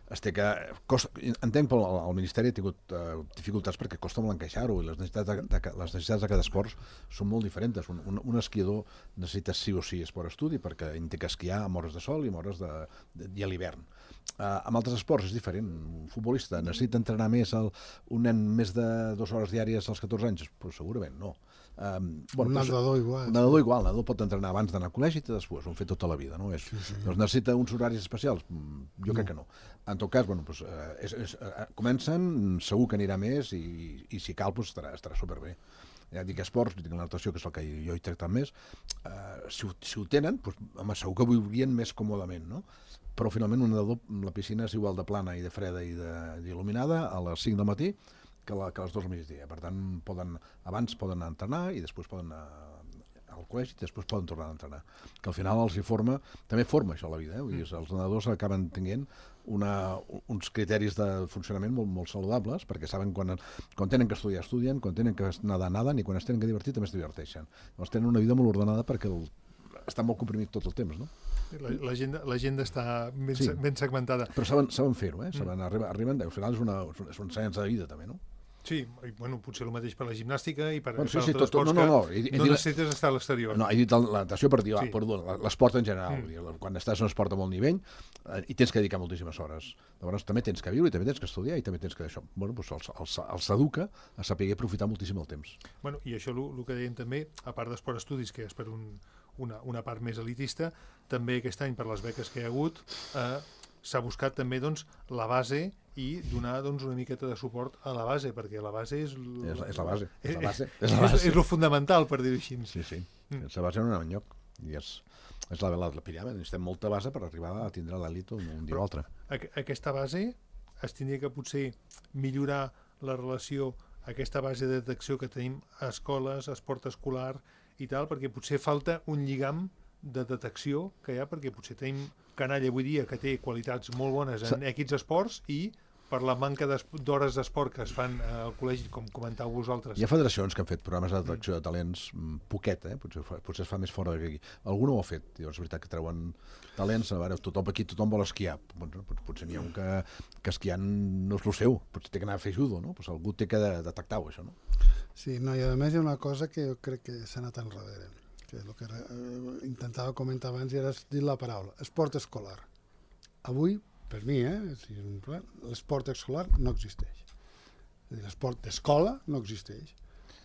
entenc que el Ministeri ha tingut dificultats perquè costa molt encaixar-ho i les necessitats de cada esport són molt diferents. Un esquiador necessita sí o sí esport-estudi perquè té que esquiar amb hores de sol i amb hores i a l'hivern. Amb altres esports és diferent. Un futbolista necessita entrenar més un nen més de 2 hores diàries als 14 anys? Pues segurament no. Un nedador igual. Un nedador igual. El nedador pot entrenar abans d'anar al col·legi i després, ho han fet tota la vida. No? Doncs necessita uns horaris especials? Jo crec que no. En tot cas, comencen, segur que anirà més i si cal estarà superbé. Ja dic esports, dic la natació, que és el que jo he tractat més, si ho tenen, segur que viurien més còmodament, no? Però finalment un nedador, la piscina és igual de plana i de freda i d'il·luminada a les 5 del matí que a les 2 del migdia. Per tant, abans poden anar a entrenar i després poden anar al col·legi i després poden tornar a entrenar. Que al final també forma això la vida. Els nedadors acaben tenint uns criteris de funcionament molt saludables, perquè saben quan tenen que estudiar, estudien, quan tenen que nedar, naden, i quan es tenen que divertir, també es diverteixen. Llavors tenen una vida molt ordenada perquè està molt comprimit tot el temps, no? L'agenda està ben segmentada. Però saben fer-ho, arriben, al final és un ensenyança de vida, també, no? Sí, potser el mateix per la gimnàstica i per altres esports que no necessites estar a l'exterior. No, he dit la natació per dir, l'esport en general. Quan estàs en un esport a molt nivell i tens que dedicar moltíssimes hores. Llavors també tens que viure i també tens que estudiar i també tens que això. Els educa a saber aprofitar moltíssim el temps. I això el que dèiem també, a part d'esport estudis, que és per una part més elitista, també aquest any per les beques que hi ha hagut s'ha buscat també la base i donar una miqueta de suport a la base, perquè la base és la base. És el fundamental, per dir-ho així. Sí. La base no anava enlloc. És la piràmide. Necessitem molta base per arribar a tindre l'elit un dia o altre. Aquesta base es tindria que potser millorar la relació, aquesta base de detecció que tenim a escoles, a esport escolar i tal, perquè potser falta un lligam de detecció que hi ha, perquè potser tenim canalla avui dia que té qualitats molt bones en equips esports i per la manca d'hores d'esport que es fan al col·legi, com comentàveu vosaltres. Hi ha federacions que han fet programes de detecció de talents poquet, potser es fa més fora d'aquí. Algú no ho ha fet, és veritat que treuen talents, tothom vol esquiar, potser n'hi ha un que esquiant no és el seu, potser té que anar a fer judo, no? Algú té que detectar-ho, això, no? Sí, i a més hi ha una cosa que jo crec que s'ha anat enrere, que és el que intentava comentar abans i ara has dit la paraula, esport escolar. Avui, per mi, l'esport escolar no existeix. L'esport d'escola no existeix.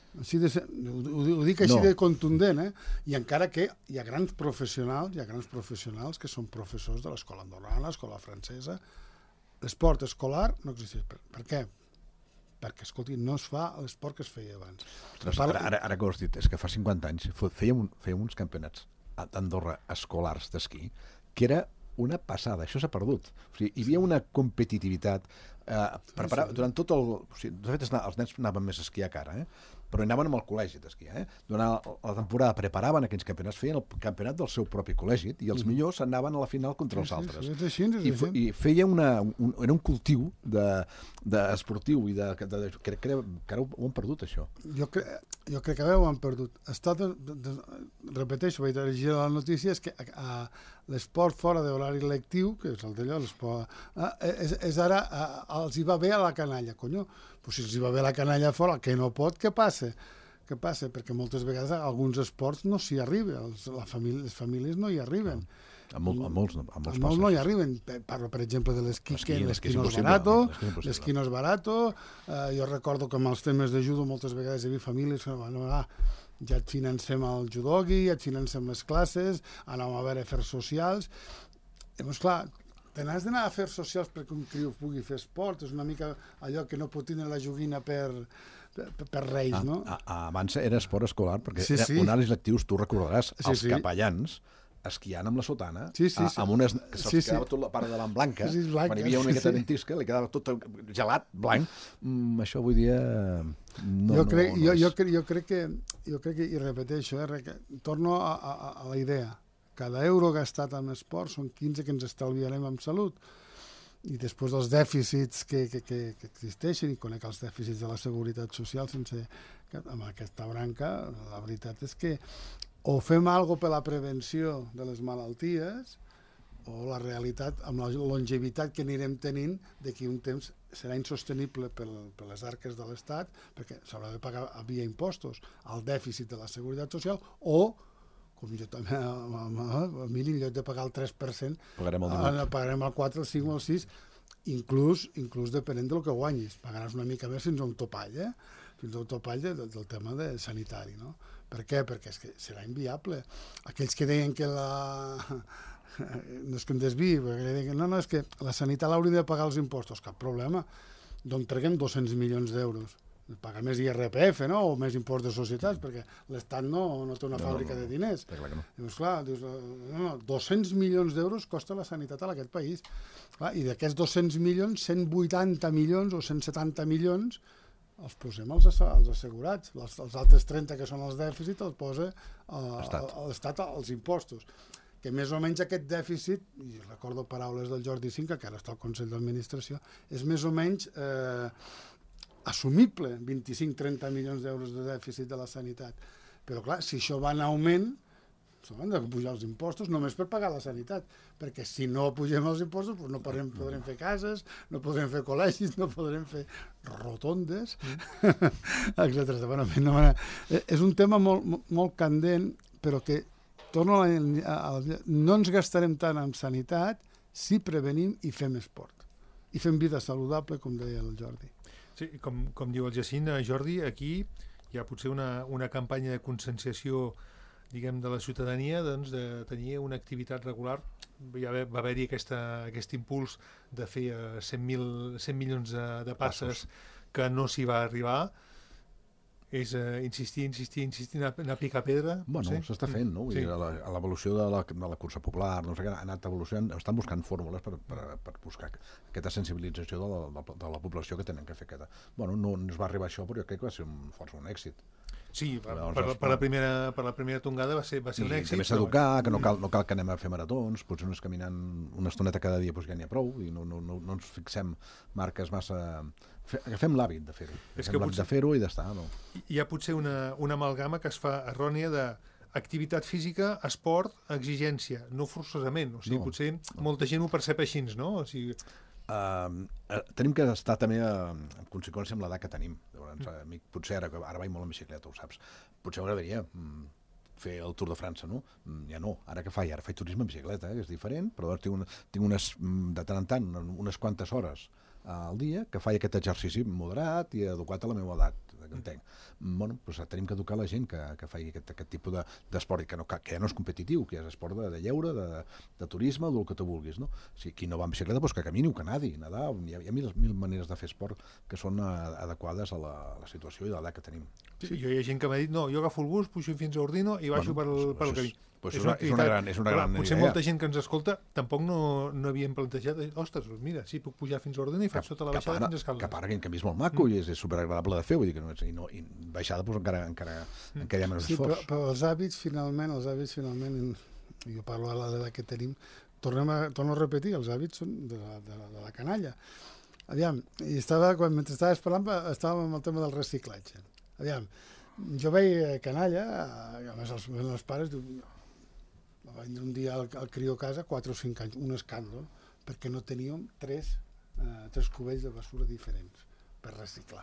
Ho dic així de contundent, i encara que hi ha grans professionals que són professors de l'escola andorrana, l'escola francesa, l'esport escolar no existeix. Per què? Perquè, escolti, no es fa l'esport que es feia abans. Ara que ho has dit, és que fa 50 anys fèiem uns campionats d'Andorra escolars d'esquí, que era una passada, això s'ha perdut. O sigui, hi havia una competitivitat durant tot el... O sigui, de fet, els nens anaven més a esquiar que ara, però anaven amb el col·legi d'esquiar. Durant la temporada preparaven aquells campionats, feien el campionat del seu propi col·legi i els millors anaven a la final contra els altres. I feia era un cultiu esportiu i crec que ara ho han perdut, això. Jo crec que ara ho han perdut. Repeteixo, vaig llegir les notícies que l'esport fora d'horari lectiu, que és el d'allò, és ara, els hi va bé a la canalla, conyo. Pues si els hi va bé a la canalla fora, que no pot, què passa? Què passa? Perquè moltes vegades alguns esports no s'hi arriba, les famílies no hi arriben. A molts no hi arriben. Parlo, per exemple, de l'esquí, que l'esquí no és barato. Jo recordo que amb els temes de judo moltes vegades hi havia famílies que ja et financem el judogi, ja et financem les classes, anàvem a veure afers socials. Llavors, clar, te n'has d'anar a afers socials perquè un criu pugui fer esport, és una mica allò que no pot tenir la joguina per Reis, no? Abans era esport escolar, perquè horaris lectius, tu recordaràs, els capellans esquiant amb la sotana, amb unes que se'ls quedava tota la part de l'en blanca, quan hi havia una miqueta ventisca, li quedava tot gelat, blanc. Això avui dia jo crec que, i repeteixo, torno a la idea, cada euro gastat en esport són 15 que ens estalviarem en salut. I després dels dèficits que existeixen, i conec els dèficits de la seguretat social amb aquesta branca, la veritat és que o fem alguna cosa per la prevenció de les malalties, o la realitat, amb la longevitat que anirem tenint, d'aquí un temps serà insostenible per les arques de l'Estat, perquè s'haurà de pagar via impostos el dèficit de la seguretat social, o com jo també, a mi en lloc de pagar el 3%, pagarem el 4, el 5 o el 6, inclús depenent del que guanyis. Pagaràs una mica més fins a un topall, fins a un topall del tema sanitari, no? Per què? Perquè és que serà inviable. Aquells que deien que no és que em desviï, perquè deien que no, és que la sanitat l'hauria de pagar els impostos, cap problema. D'on treguem 200 milions d'euros? Pagar més IRPF, no? O més impost de societats, perquè l'Estat no té una fàbrica de diners. Dius, clar, 200 milions d'euros costa la sanitat a aquest país. I d'aquests 200 milions, 180 milions o 170 milions els posem als assegurats. Els altres 30 que són els dèficits els posa l'Estat als impostos. Que més o menys aquest dèficit, i recordo paraules del Jordi Cinca, que ara està al Consell d'Administració, és més o menys assumible, 25-30 milions d'euros de dèficit de la sanitat. Però clar, si això va en augment, s'han de pujar els impostos només per pagar la sanitat, perquè si no pugem els impostos no podrem fer cases, no podrem fer col·legis, no podrem fer rotondes, etc. És un tema molt candent, però que no ens gastarem tant en sanitat si prevenim i fem esport. I fem vida saludable, com deia el Jordi. Sí, com diu el Jacint, Jordi, aquí hi ha potser una campanya de conscienciació, diguem, de la ciutadania, doncs, de tenir una activitat regular. Ja va haver-hi aquest impuls de fer 100 milions de passes que no s'hi va arribar. És insistir, anar a picar pedra. Bueno, s'està fent, no? Vull dir, l'evolució de la cursa popular, no sé què, ha anat evolucionant, estan buscant fórmules per buscar aquesta sensibilització de la població que tenen que fer aquesta. Bueno, no ens va arribar això, però jo crec que va ser força un èxit. Sí, per la primera tongada va ser un èxit. I també s'educar, que no cal que anem a fer maratons, potser només caminant una estoneta cada dia ja n'hi ha prou, i no ens fixem marques massa... Agafem l'hàbit de fer-ho. Agafem l'hàbit de fer-ho i d'estar, no? Hi ha potser una amalgama que es fa errònia d'activitat física, esport, exigència, no forçosament. O sigui, potser molta gent ho percep així, no? O sigui... Tenim que estar també en conseqüència amb l'edat que tenim. Llavors, potser ara vaig molt en bicicleta, ho saps. Potser m'agradaria fer el Tour de França, no? Ja no, ara què faig? Ara faig turisme en bicicleta, que és diferent, però tinc de tant en tant unes quantes hores al dia que faig aquest exercici moderat i adequat a la meva edat, que entenc. Bueno, doncs tenim que educar la gent que faci aquest tipus d'esport, que ja no és competitiu, que és esport de lleure, de turisme, del que tu vulguis, no? Si qui no va en bicicleta, doncs que camini o que nadi, nedar, hi ha mil maneres de fer esport que són adequades a la situació i a l'edat que tenim. Sí, hi ha gent que m'ha dit, no, jo agafo el bus, pujo fins a Ordino i baixo pel camí. Pues és una gran Potser idea. molta gent que ens escolta tampoc no havíem plantejat, ostres, doncs mira, sí, puc pujar fins a Ordena i faig tota la baixada fins a Escaldes. Que a part que en canvi és molt maco i és superagradable de fer, vull dir que i baixada doncs encara hi ha menys esforç. Però els hàbits finalment, jo parlo a l'edat que tenim, torno a repetir, els hàbits són de la canalla. Aviam, mentre estaves parlant, estàvem amb el tema del reciclatge. Aviam, jo veia canalla, a més els pares diuen, va venir un dia al crió a casa, 4 o 5 anys, un escàndol, perquè no teníem 3 cubells de basura diferents per reciclar.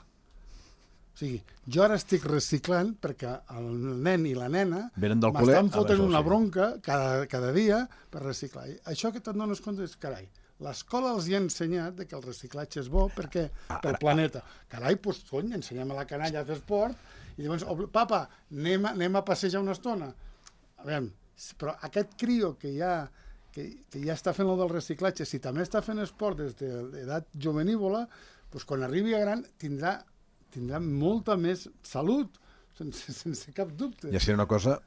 O sigui, jo ara estic reciclant perquè el nen i la nena m'estan fotent una bronca cada dia per reciclar. Això que te'n dones compte és, carai, l'escola els hi ha ensenyat que el reciclatge és bo perquè pel planeta. Carai, doncs, cony, ensenyem a la canalla a fer esport i llavors, papa, anem a passejar una estona. A veure, però aquest crio que ja està fent el del reciclatge, si també està fent esport des d'edat jovenívola, doncs quan arribi a gran tindrà molta més salut, sense cap dubte. Ja serà una cosa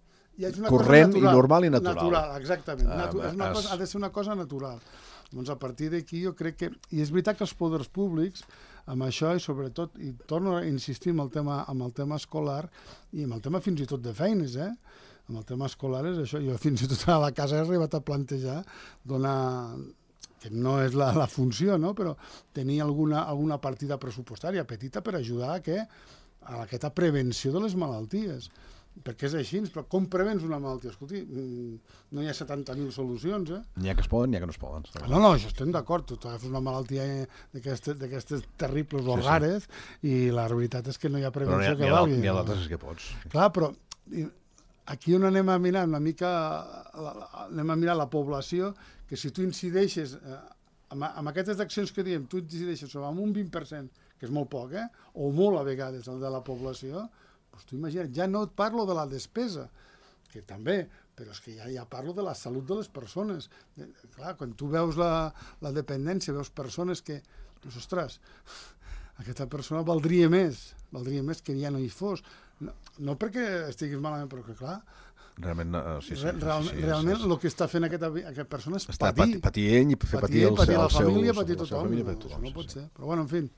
corrent i normal i natural. Exactament. Ha de ser una cosa natural. Doncs a partir d'aquí jo crec que... I és veritat que els poders públics, amb això i sobretot, i torno a insistir amb el tema escolar i amb el tema fins i tot de feines, amb el tema escolar és això. Jo fins i tot a la casa he arribat a plantejar donar, que no és la funció, no? Però tenir alguna partida pressupostària petita per ajudar a aquesta prevenció de les malalties. Perquè és així, però com prevens una malaltia? Escolti, no hi ha 70.000 solucions, N'hi ha que es poden, n'hi ha que no es poden. No, jo estem d'acord, tu agafes una malaltia d'aquestes terribles o rares i la veritat és que no hi ha prevenció que valgui. N'hi ha d'altres que pots. Clar, però aquí on anem a mirar una mica, anem a mirar la població, que si tu incideixes amb aquestes accions que diem, tu incideixes amb un 20%, que és molt poc, o molt a vegades el de la població, doncs tu imagina't, ja no et parlo de la despesa, que també, però és que ja parlo de la salut de les persones. Clar, quan tu veus la dependència, veus persones que, doncs, ostres, aquesta persona valdria més que ja no hi fos. No perquè estiguis malament, però que, clar, realment el que està fent aquesta persona és patir. Patir ell i fer patir la família, patir tothom. Això no pot ser. Però, bueno, en fi...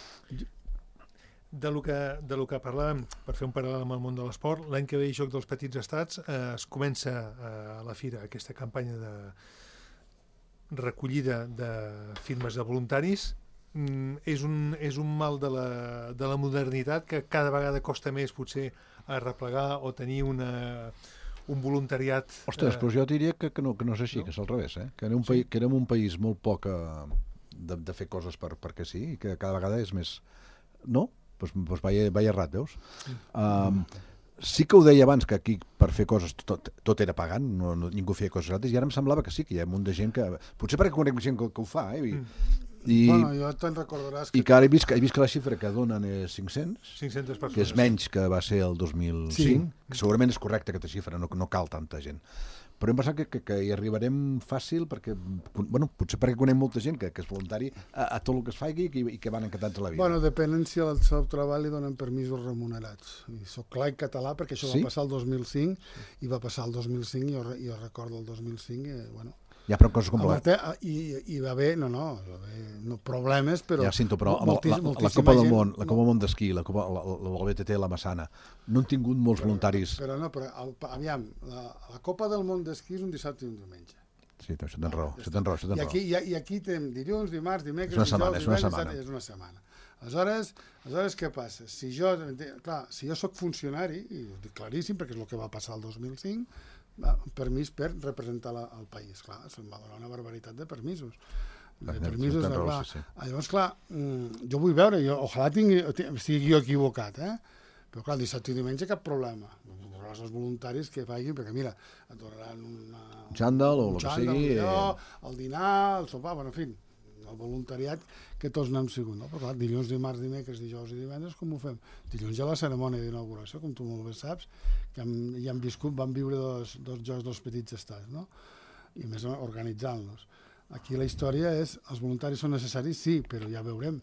De lo que parlàvem, per fer un paral·lel amb el món de l'esport, l'any que ve Joc dels Petits Estats es comença a la Fira aquesta campanya de recollida de firmes de voluntaris. És un mal de la modernitat que cada vegada costa més potser arreplegar o tenir un voluntariat... Ostres, però jo diria que no és així, que és al revés, que érem un país molt poc de fer coses perquè sí, i que cada vegada és més... No? Doncs vaig errat, veus? Sí que ho deia abans, que aquí per fer coses tot era pagant, ningú feia coses gratis, i ara em semblava que sí, que hi ha un munt de gent que... Potser perquè conec gent que ho fa, Bueno, jo te'n recordaràs que... I que ara he vist que la xifra que donen és 500 persones. Que és menys que va ser el 2005, que segurament és correcta aquesta xifra, no cal tanta gent. Però hem pensat que hi arribarem fàcil perquè, bueno, potser perquè conec molta gent que és voluntari a tot el que es faci i que van encantats a la vida. Bueno, depèn si al seu treball li donen permisos remunerats. I soc clar en català perquè això va passar el 2005 i va passar el 2005 i jo recordo el 2005 i, bueno... Ja, però coses com... I va haver, no problemes, però... Ja sento, però la Copa del Món, la Copa del Món d'esquí, la BTT, la Massana, no han tingut molts voluntaris... Però aviam, la Copa del Món d'esquí és un dissabte i un diumenge. Sí, això tens raó. I aquí tenim dilluns, dimarts, dimecres... És una setmana. És una setmana. Aleshores, què passa? Si jo soc funcionari, i ho dic claríssim, perquè és el que va passar el 2005, permís per representar el país. Clar, se'm va donar una barbaritat de permisos. Llavors, clar, jo vull veure, ojalà estigui jo equivocat, però clar, dissabte i diumenge cap problema. Els voluntaris que facin, perquè mira, et donaran un xandall o el que sigui. El dinar, el sopar, bueno, en fi, el voluntariat que tots n'hem sigut, no? Però clar, dilluns, dimarts, dimecres, dijous i divendres, com ho fem? Dilluns hi ha la cerimònia d'inauguració, com tu molt bé saps, que vam viure dos Jocs dels Petits Estats, no? I a més organitzant-los. Aquí la història és, els voluntaris són necessaris, sí, però ja veurem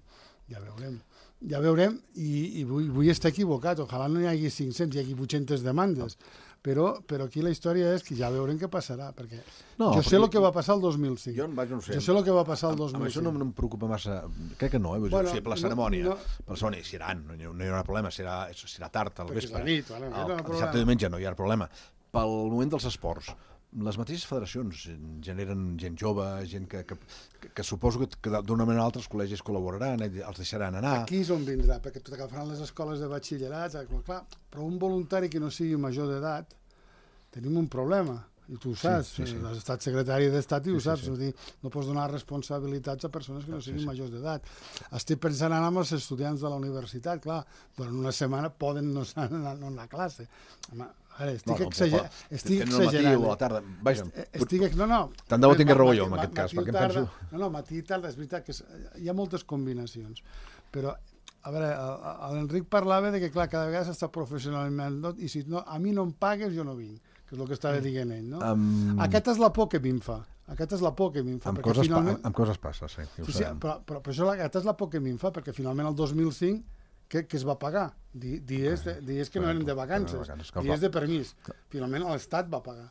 i vull estar equivocat, ojalà no hi hagi 500, hi hagi 800 demandes, Però aquí la història és que ja veurem què passarà, perquè No, jo sé perquè el que va passar el 2005. Jo no sé. Jo sé el que va passar el Amb això 2005. no em preocupa massa. Crec que no, Bueno, o sigui, per la cerimònia. no. Per la cerimònia, si iran, no hi haurà problema, serà tard al Perquè és vespre. la nit, bueno, no hi haurà problema. Dissabte i diumenge no hi ha problema. Pel moment dels esports, les mateixes federacions generen gent jove, gent que suposo que d'una manera o altra els col·legis col·laboraran, els deixaran anar. Aquí és on vindrà, perquè tot agafaran les escoles de batxillerat, clar, però un voluntari que no sigui major d'edat, tenim un problema, i tu ho saps, Sí. has estat secretari d'Estat i ho saps, sí. és a dir, no pots donar responsabilitats a persones que no siguin majors d'edat. Estic pensant ara amb els estudiants de la universitat, clar, durant una setmana poden no anar a classe. Home, ara, estic exagerant. O a la tarda, vaja. No. Tant de bo tingués raó jo, en aquest cas, perquè em penso... No, matí i tarda, és veritat que hi ha moltes combinacions, però a veure, l'Enric parlava de que, clar, cada vegada s'està professionalitzant i si no, a mi no em pagues, jo no vinc, que és el que estava dient ell, no? Aquesta és la por que a mi em fa. Aquesta és la por que a mi em fa. Amb coses passa, sí. Però això, aquesta és la por que a mi em fa, perquè finalment el 2005 que es va pagar? Dies que no eren de vacances, dies de permís. Finalment l'Estat va pagar.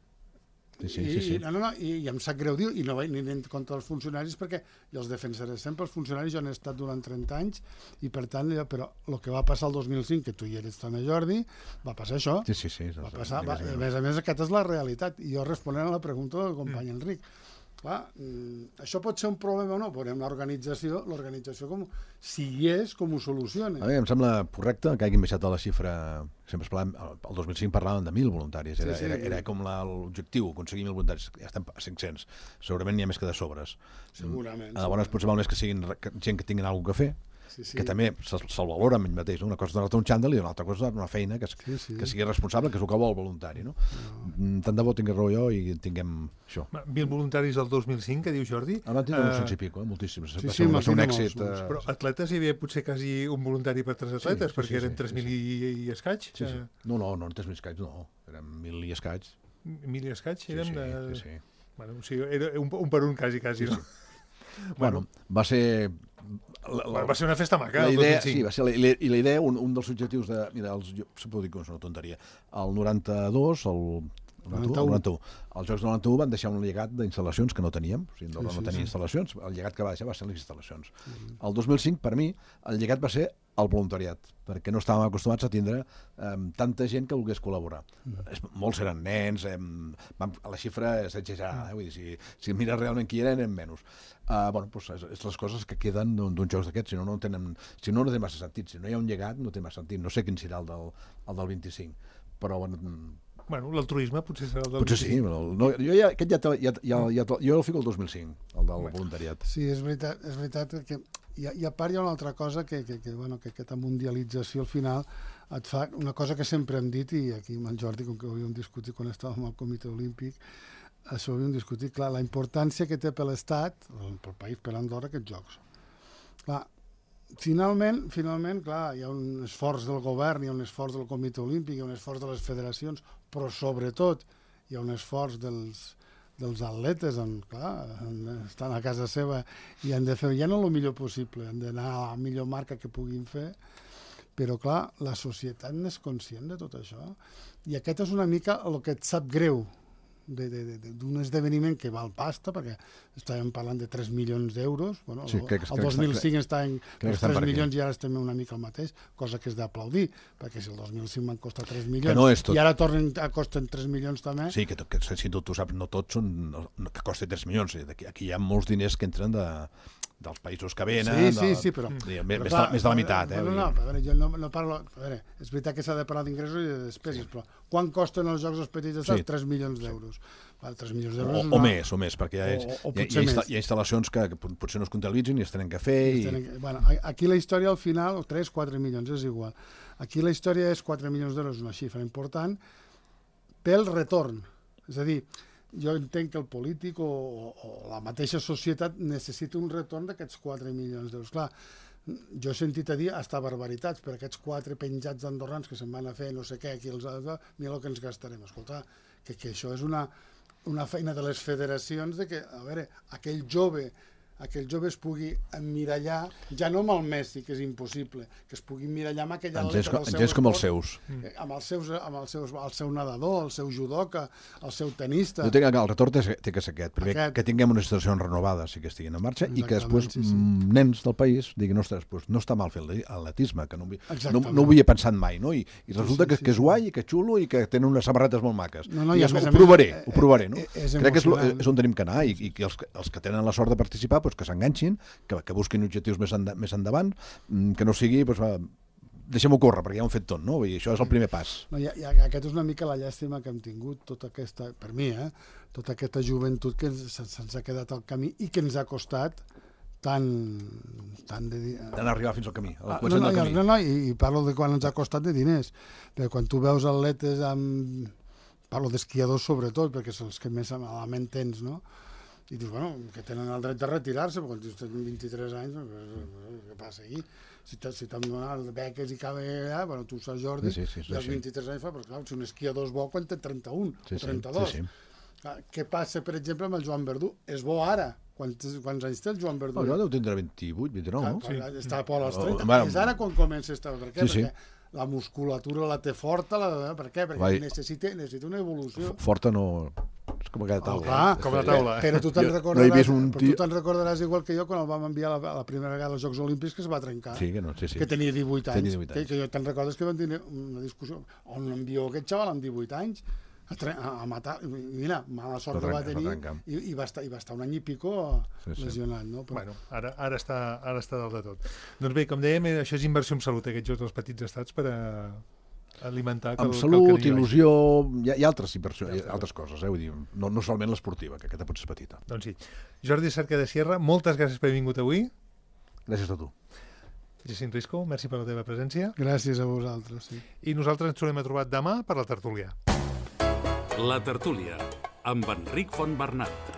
Sí. I em sap greu dir, i no vaig ni contra els funcionaris perquè jo els defensaré sempre, els funcionaris jo han estat durant 30 anys i per tant, però el que va passar el 2005, que tu hi eres també, Jordi, va passar això. Sí. Va passar, a més, aquesta és la realitat. I jo responent a la pregunta del company Enric. Clar, això pot ser un problema o no? Veurem l'organització com, si hi és, com ho soluciona. A mi em sembla correcte que hagin baixat la xifra, sempre parlàvem, el 2005 parlàvem de 1.000 voluntaris, era com l'objectiu, aconseguir 1.000 voluntaris, ja estem a 500, segurament n'hi ha més que de sobres. Segurament. Llavors potser val més que siguin gent que tinguin alguna cosa a fer, que també se'l valora amb ell mateix, no? Una cosa és donar-te un xandall i una altra cosa és una feina que sigui responsable, que és el que vol el voluntari, no? Tant de bo tingués raó jo i tinguem això. 1.000 voluntaris el 2005, que diu Jordi. Abans tindrem 900 i pico, moltíssims. Va ser un èxit. Però atletes hi havia potser quasi un voluntari per 3 atletes, perquè eren 3.000 i escaig. No, 3.000 i escaig, no. Eren 1.000 i escaig. 1.000 i escaig? Sí. Bueno, o sigui, era un per un quasi, no? Bueno, va ser... Va ser una festa maca, el 2005. Sí, va ser i la idea, un dels objectius de... Mira, se pot dir que és una tonteria. El 92, el 91. Els Jocs del 91 van deixar un llegat d'instal·lacions que no teníem, o sigui, no tenia instal·lacions, el llegat que va deixar va ser les instal·lacions. El 2005, per mi, el llegat va ser el voluntariat, perquè no estàvem acostumats a tindre tanta gent que volgués col·laborar. Molts eren nens, la xifra és exagerada, vull dir, si mires realment qui eren menys. És les coses que queden d'uns jocs d'aquests, si no té massa sentit, si no hi ha un llegat no té massa sentit, no sé quin serà el del 25, però bueno, l'altruisme potser serà el del 25. Potser sí, jo el fico el 2005, el del voluntariat. Sí, és veritat que i a part hi ha una altra cosa que aquesta mundialització al final et fa una cosa que sempre hem dit, i aquí amb el Jordi, com que ho havíem discutit quan estàvem al Comitè Olímpic, això ho havíem discutit, clar, la importància que té per l'Estat, pel país, per Andorra, aquests jocs. Clar, finalment, clar, hi ha un esforç del govern, hi ha un esforç del Comitè Olímpic, hi ha un esforç de les federacions, però sobretot hi ha un esforç dels atletes, estan a casa seva i han de fer ja no el millor possible, han d'anar a la millor marca que puguin fer, però clar, la societat n'és conscient de tot això, i aquest és una mica el que et sap greu d'un esdeveniment que val pasta, perquè estàvem parlant de 3 milions d'euros, bueno, el 2005 estaven els 3 milions i ara estem una mica el mateix, cosa que és d'aplaudir, perquè si el 2005 van costar 3 milions i ara tornen a costen 3 milions també... Sí, que si tu saps, no tots són que costen 3 milions, aquí hi ha molts diners que entren dels països que venen, sí, però... Més de la meitat, a veure, jo no parlo... A veure, és veritat que s'ha de parlar d'ingressos i de despeses, però quan costen els jocs dels petits estats? 3 milions d'euros. 3 milions d'euros... O més, perquè hi ha instal·lacions que potser no es comptabilitzen i es tenen que fer... Aquí la història al final, 3-4 milions, és igual. Aquí la història és 4 milions d'euros, una xifra important, pel retorn. És a dir, jo entenc que el polític o la mateixa societat necessita un retorn d'aquests 4 milions d'euros. Clar, jo he sentit a dir hasta barbaritats per aquests 4 penjats andorrans que se'n van a fer no sé què, mira el que ens gastarem. Escolta, que això és una feina de les federacions de que, a veure, aquell jove que el jove es pugui emmirallar, ja no amb el Messi, que és impossible, que es pugui emmirallar amb aquell atleta del seu gens com els esport, seus. el seu nedador, el seu judoka, el seu tenista. Jo tinc el retorn té que ser aquest. Primer, que tinguem unes situacions renovades i que estiguin en marxa, i que després nens del país diguin, ostres, no està mal fer atletisme, que no ho havia pensat mai, no? I resulta que és guai, i que xulo, i que tenen unes samarretes molt maques. I ho provaré, no? Crec que és on tenim que anar, i que els que tenen la sort de participar, que s'enganxin, que busquin objectius més endavant, que no sigui, deixem-ho córrer, perquè ja ho hem fet tot, no? I això és el primer pas. I aquest és una mica la llàstima que hem tingut, tota aquesta, per mi, tota aquesta joventut que se'ns ha quedat al camí i que ens ha costat tant arribar fins al camí. No, i parlo de quan ens ha costat de diners. Quan tu veus atletes parlo d'esquiadors sobretot, perquè són els que més malament tens, no? I dius, que tenen el dret de retirar-se, però quan tenen 23 anys, què passa aquí? Si t'han donat beques i cada allà, tu saps, Jordi, i als 23 anys però clar, si un esquiador és bo quan té 31 o 32. Què passa, per exemple, amb el Joan Verdú? És bo ara. Quants anys té el Joan Verdú? El Joan deu tindre 28, 29, no? Està a als 30. És ara quan comença a estar. Per què? Perquè la musculatura la té forta. Per què? Perquè necessita una evolució. Forta no... És com aquella taula. Com la taula. Però tu te'n recordaràs igual que jo quan el vam enviar la primera vegada als Jocs Olímpics, que es va trencar. Que tenia 18 anys. Que jo te'n recordes que vam tenir una discussió on envió aquest xaval amb 18 anys a matar. Mira, mala sort que va tenir i va estar un any i pico lesionat. Bueno, ara està dalt de tot. Doncs bé, com dèiem, això és inversió en salut, aquests jocs dels petits estats per alimentar amb salut, il·lusió, hi ha altres inversions, altres coses, vull dir, no solament l'esportiva, que aquesta pot ser petita. Doncs sí. Jordi Cerca de Sierra, moltes gràcies per haver vingut avui. Gràcies a tu. Jacint Risco, merci per la teva presència. Gràcies a vosaltres. I nosaltres ens tornem a trobar demà per la tertúlia. La tertúlia, amb Enric Fontbernat.